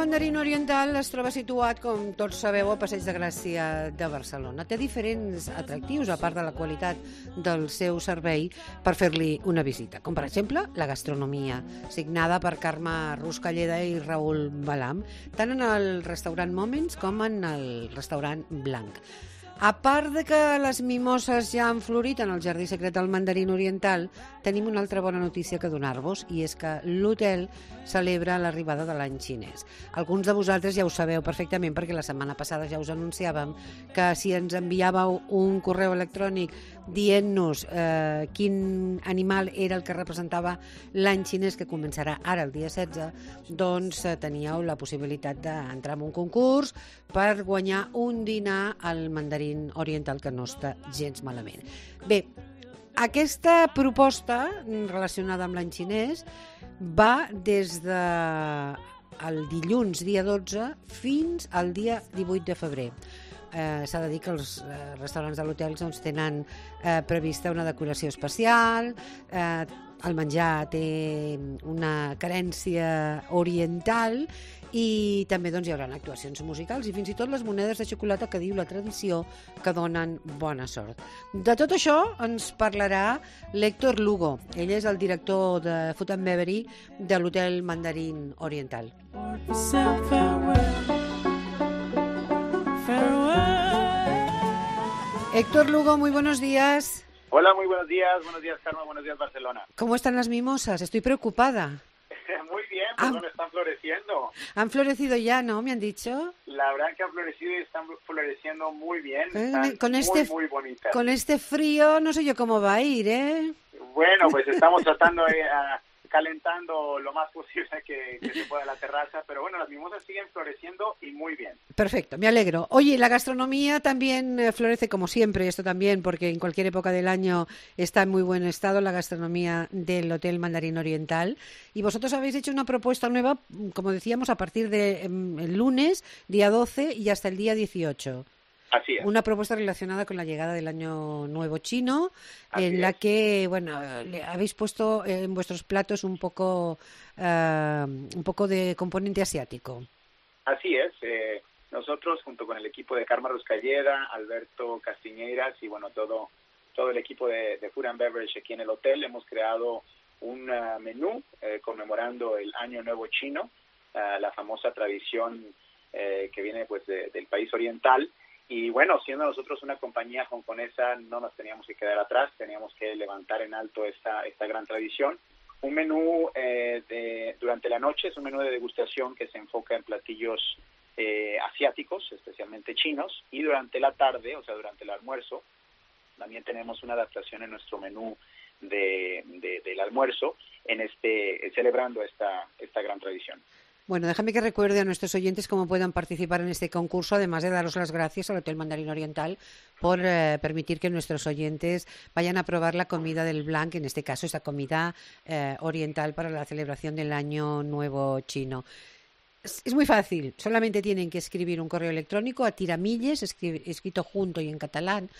Mandarín Oriental es troba situat, com tots sabeu, a Passeig de Gràcia de Barcelona. Té diferents atractius, a part de la qualitat del seu servei, per fer-li una visita, com per exemple la gastronomia, signada per Carme Ruscalleda i Raül Balam, tant en el restaurant Moments com en el restaurant Blanc. A part de que les mimoses ja han florit en el jardí secret del Mandarín Oriental, tenim una altra bona notícia que donar-vos, i és que l'hotel celebra l'arribada de l'any xinès. Alguns de vosaltres ja ho sabeu perfectament, perquè la setmana passada ja us anunciàvem que si ens enviàveu un correu electrònic dient-nos quin animal era el que representava l'any xinès, que començarà ara el dia 16, doncs teníeu la possibilitat d'entrar en un concurs per guanyar un dinar al Mandarín Oriental, que no està gens malament. Bé, aquesta proposta relacionada amb l'any xinès va des de el dilluns, dia 12, fins al dia 18 de febrer. S'ha de dir que els restaurants de l'hotel doncs, tenen prevista una decoració especial, el menjar té una carència oriental i també doncs, hi haurà actuacions musicals i fins i tot les monedes de xocolata que diu la tradició que donen bona sort. De tot això ens parlarà l'Héctor Lugo. Ell és el director de Food and Beverage de l'Hotel Mandarín Oriental. Héctor Lugo, muy buenos días. Hola, muy buenos días Carmen, buenos días Barcelona. ¿Cómo están las mimosas? Estoy preocupada. Muy bien, pues bueno, están floreciendo. Han florecido ya, ¿no? ¿Me han dicho? La verdad que han florecido y están floreciendo muy bien, están muy bonitas. Con este frío no sé yo cómo va a ir, ¿eh? Bueno, pues estamos tratando calentando lo más posible que se pueda la terraza, pero bueno, las mimosas siguen floreciendo y muy bien. Perfecto, me alegro. Oye, la gastronomía también florece como siempre, esto también, porque en cualquier época del año está en muy buen estado la gastronomía del Hotel Mandarín Oriental. Y vosotros habéis hecho una propuesta nueva, como decíamos, a partir del lunes, día 12, y hasta el día 18. Así es. Una propuesta relacionada con la llegada del Año Nuevo Chino, en la que, bueno, habéis puesto en vuestros platos un poco de componente asiático. Así es. Nosotros, junto con el equipo de Carme Ruscalleda, Alberto Castiñeiras y, bueno, todo el equipo de Food and Beverage aquí en el hotel, hemos creado un menú conmemorando el Año Nuevo Chino, la famosa tradición que viene pues del país oriental. Y bueno, siendo nosotros una compañía hongkonesa, no nos teníamos que quedar atrás, teníamos que levantar en alto esta gran tradición. Un menú durante la noche es un menú de degustación que se enfoca en platillos asiáticos, especialmente chinos, y durante la tarde, o sea, durante el almuerzo, también tenemos una adaptación en nuestro menú del almuerzo, celebrando esta gran tradición. Bueno, déjame que recuerde a nuestros oyentes cómo puedan participar en este concurso, además de daros las gracias al Hotel Mandarín Oriental por permitir que nuestros oyentes vayan a probar la comida del Blanc, en este caso esa comida oriental para la celebración del Año Nuevo Chino. Es muy fácil, solamente tienen que escribir un correo electrónico a tiramilles, escrito junto y en catalán,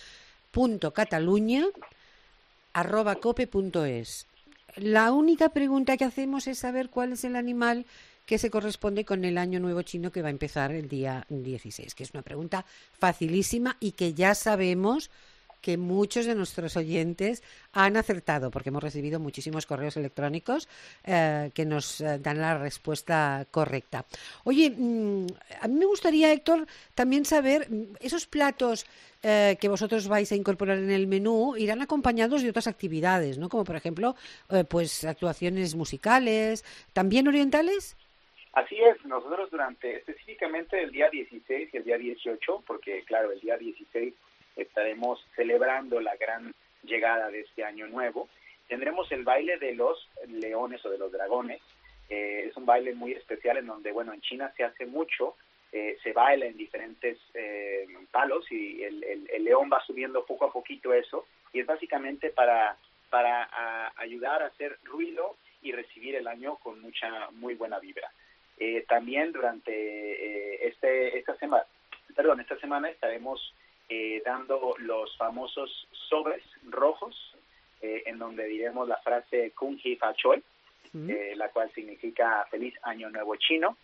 .catalunya@cope.es. La única pregunta que hacemos es saber cuál es el animal que se corresponde con el Año Nuevo Chino que va a empezar el día 16, que es una pregunta facilísima y que ya sabemos que muchos de nuestros oyentes han acertado, porque hemos recibido muchísimos correos electrónicos que nos dan la respuesta correcta. Oye, a mí me gustaría, Héctor, también saber, esos platos que vosotros vais a incorporar en el menú irán acompañados de otras actividades, ¿no? Como por ejemplo, pues actuaciones musicales, ¿también orientales? Así es, nosotros específicamente el día 16 y el día 18, porque claro, el día 16 estaremos celebrando la gran llegada de este año nuevo, tendremos el baile de los leones o de los dragones. Es un baile muy especial en donde, bueno, en China se hace mucho, se baila en diferentes palos y el león va subiendo poco a poquito eso, y es básicamente para ayudar a hacer ruido y recibir el año con muy buena vibra. También durante esta semana estaremos dando los famosos sobres rojos, en donde diremos la frase Kung Hee Fa Choi, la cual significa Feliz Año Nuevo Chino.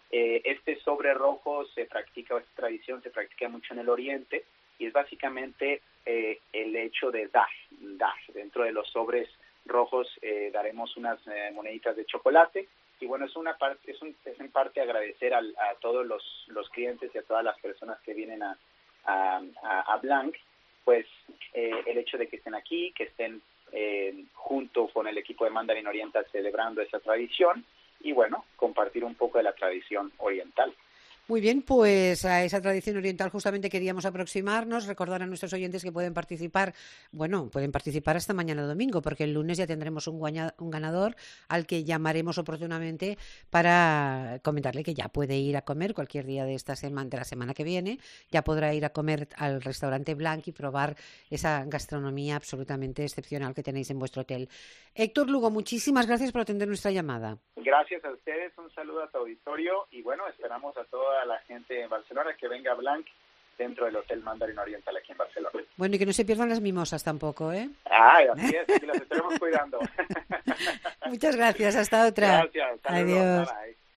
Este sobre rojo esta tradición se practica mucho en el Oriente, y es básicamente el hecho de dar. Dentro de los sobres rojos daremos unas moneditas de chocolate, y bueno, es en parte agradecer a todos los clientes y a todas las personas que vienen a Blanc, pues el hecho de que estén aquí, que estén junto con el equipo de Mandarin Oriental celebrando esa tradición, y bueno, compartir un poco de la tradición oriental. Muy bien, pues a esa tradición oriental justamente queríamos aproximarnos, recordar a nuestros oyentes que pueden participar hasta mañana domingo, porque el lunes ya tendremos un ganador al que llamaremos oportunamente para comentarle que ya puede ir a comer cualquier día de la semana que viene, ya podrá ir a comer al restaurante Blanc y probar esa gastronomía absolutamente excepcional que tenéis en vuestro hotel. Héctor Lugo, muchísimas gracias por atender nuestra llamada. Gracias a ustedes, un saludo a tu auditorio, y bueno, esperamos a toda la gente en Barcelona que venga a Blanc dentro del Hotel Mandarin Oriental aquí en Barcelona. Bueno, y que no se pierdan las mimosas tampoco, ¿eh? Así es, aquí las estaremos cuidando. Muchas gracias, hasta otra. Gracias, adiós. Bye.